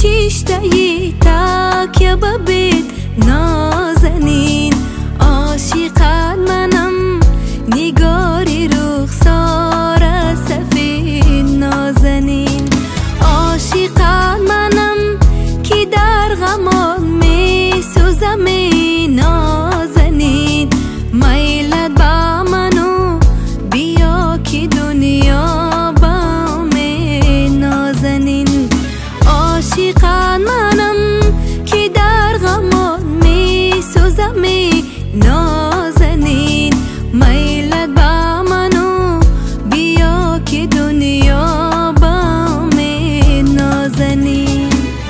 چیشتهی تکیه ببید نازنین عاشقت منم نگاری رخسار سفید نازنین عاشقت منم که در غمات می سوزم نازنین میلت با منو بیا که دنیا با می نازنین عاشقت منم که در غمات می سوزم نازنین میلت با منو بیا که دنیا با می نازنین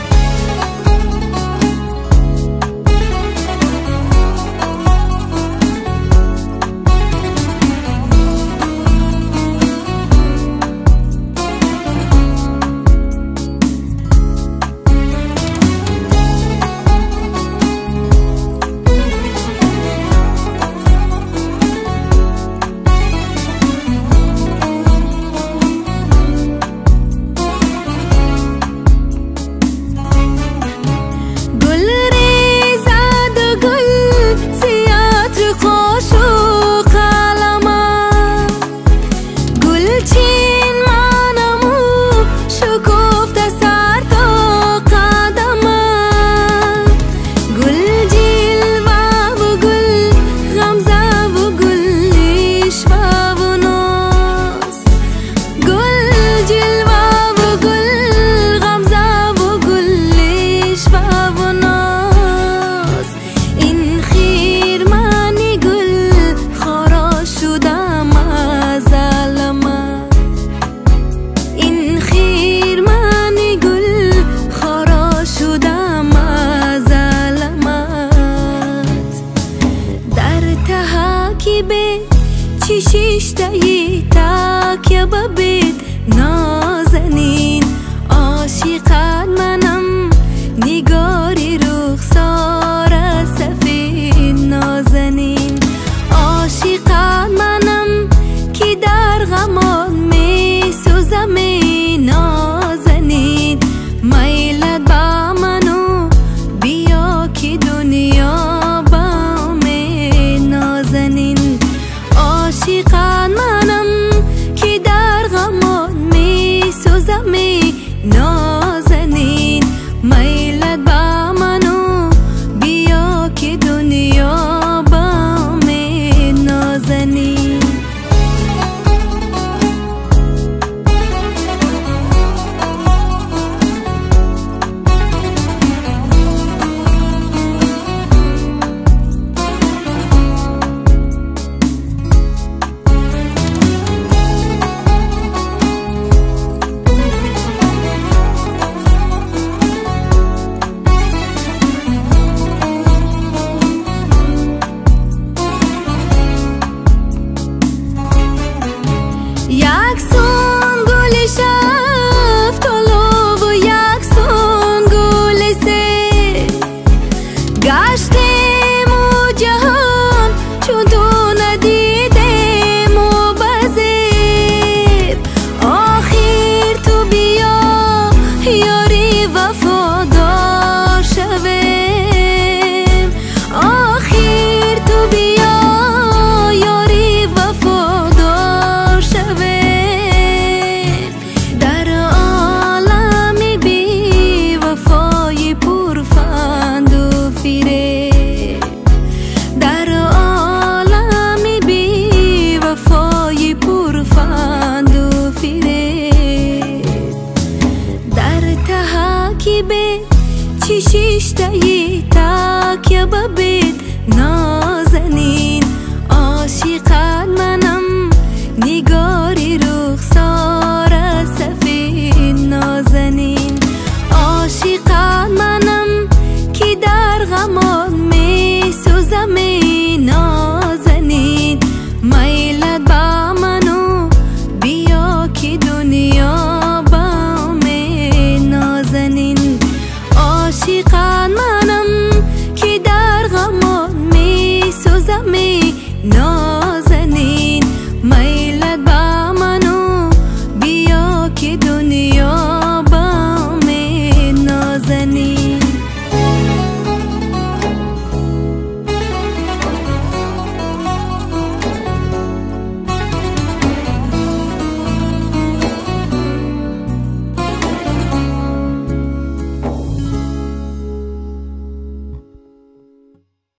چیشتهی تکیه ببید نازنین عاشقت منم نگاری رخسار سفید نازنین عاشقت منم که در غمات می سوزم نازنین میلت با منو بیا که دنیا با می نازنین عاشقت منم که در غمات می سوزم نازنین میلت با منو بیا که دنیا با می نازنین چیشتهی تکیه ببید